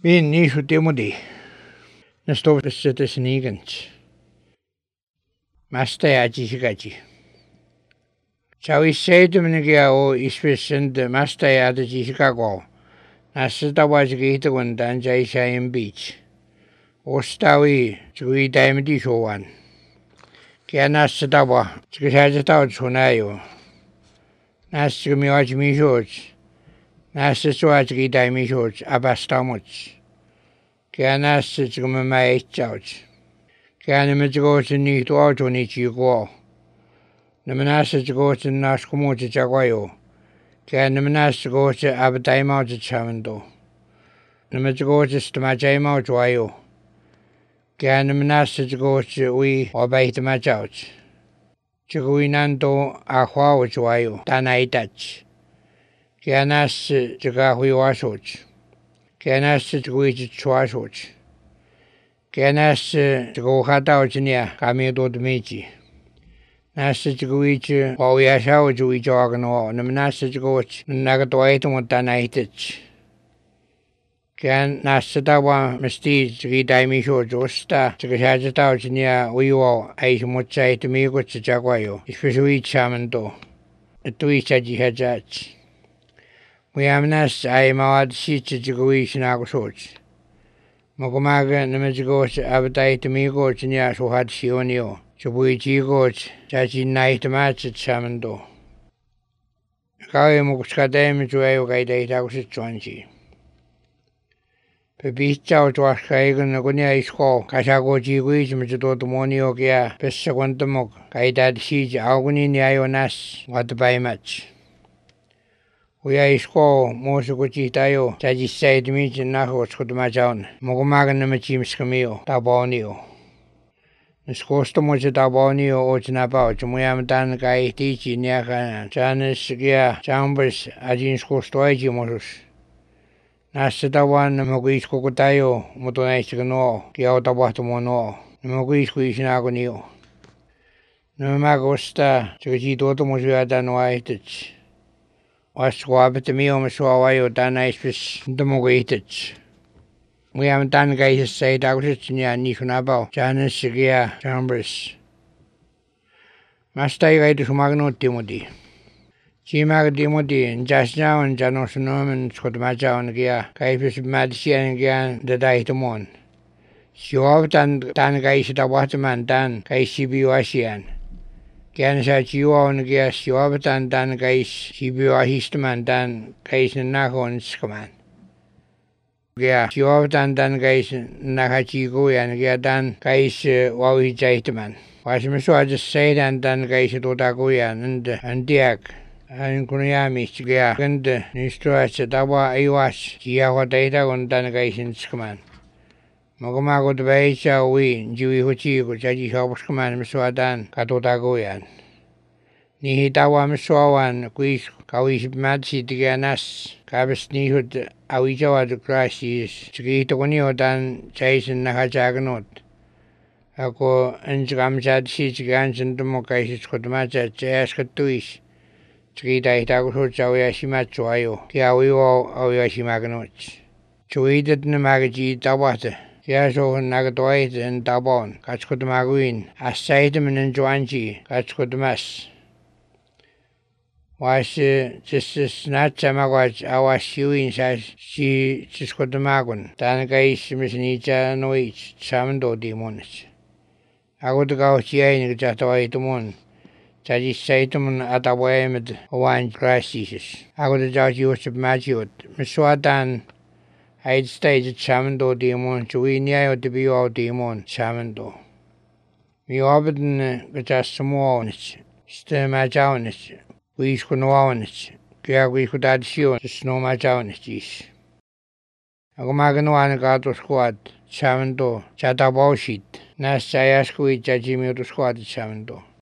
Min nisu timudi. Nastovissa tässä niikants. Masta ja jisikaji. Chawis seitsemänkin o isvissende masta ja jisikago. Nassa tavasi kiihtävän tämän Jaisain beach. Ostawi tsui taimedi showan. Kia nassa tava tsui säätä taut sunayo. Nassa mi oji mi shots. Nassa sua tsui taimi shots abastamuts. Kia nassa tsui mä eichauts. Kia nämä tsui ni tuotu ni chiko. Nämä nassa tsui nas kumutsi tsakwayo. Kia nämä nassa tsui abataimauts tsamento. Nämä tsui stamajaimauts wayo. Kia nämä nassa tsui ui obaihtamachauts. Tsui nanto ahwauts wayo tanaitats. Kia nassa tsui hui wasuts. Kia nassa tsui tsuasuts. Kia nassa tsui hatauts nia kamiutot michi. Nassa tsui wauyasauts ui joagano. Nämä nassa tsui nagatoaitumut tanaitats. Kia nassa tawa mesti tsui taimisuut osta. Tsui säätä tauts nia uiwa aisumutsaitu miikutsa tsakwayo. Ispisuitsamento. Tuitsaji hajats. Muyamnas aimawad sitsa tsui sinakusuuts. Mokumaga nämä tsui abataitu miikuts nia suhat sionio. Tsupui tsikuts tsatsi naihtamatsit samento. Kauimuks kataimi tsui kaitaitakusit tsuansi. Pepitsau tuaska eikunna kunia isko kasako tsikuitsimata tuotu monio kia pessa kontamok kaitaat siitsi aukuni ajo nas watapaimats. Uya isko muusu kutsihtajo tsajissait mitsin nahuots kutumachaun. Mokumaga nämä tsimskamio tapaonio. Skostomuutse tapaonio ootsinapauts. Muyamatan kai tiitsi niakana. Tsanes kia tsambas ajin skostoaitsimusus. Nassa tavan nämä kuisko kutajo mutunaistika nuo. Kia tapahtumu nuo. Nämä kuisku isinakunio. Nämä kosta tsukasi tuotumusvyötä nuo aihtets. Vaskuapetta miomissua vajo tänäispis ntamuku ihtetsi. Muyam tän käisessä ei takusitsin ja niisun apau. Tsaanessa kia tsambas. Masta ei kaitu sumagnuutti muti. Siimaga timuti njasnaawan tsanusunomen skutmachawan kia kaipis mätisiän kia dadaihtumon. Siuav tän kaisi tapahtuman tän kaisi biuasian. Kian saa siuawan kia siuav tän kaisi biuahistuman tän kaisi nahon skaman. Kia siuav tän kaisi nahatsikuyan kia tän kaisi wauhitsaihtuman. Vaasimme suotas seitän tän kaisi tutakuyan antiak. Hän kun jäämistä kia kenttä niistuessa tapa iwas kiahua teitä kun tän kaisin skaman. Mokoma kun väitsä ui jivi hutsiiku tsäji sopuskaman misuatan katutakujan. Niihin tava misuavan kuis kauisip mätsi tikä nas. Kaapes niihut avisavat kraasiis. Tsikiihtokunio tän tsäisen nahatsakanut. Ako ensikamsaat siitsikään sentumokaisis kutumatsat tsäskattuis. Tsui taihtakusut auyasimatsu ajo. Kia uiwa auyasimakanut. Tsuitet nämagaji tapahta. Kia sohun nagatoaiten tapaon. Katskutamakuin. Assaitaminen tsuansi. Katskutamas. Vaas tsessas natsamakuat awas siuin saas si tskutamakun. Tän kaissimisen niitä noit samantoti monessa. Akutakauhti jäinikö tahtoaitumon. Tsajissaitumun atavoimet ovan kraasisis. Akuta tsaus juussap mätsiut. Misuatan äidistaiset samento tiimon. Tsuiniajo tipiuau tiimon samento. Miuapetan katsassa muaunits. Sitten mätsaunits. Kuisku nuaunits. Kia kuisku taadisiun. Sno mätsaunits. Ako maganuan kaatuskuat samento. Tsatapausit. Nässä ajaskuit tsajimiutuskuat samento.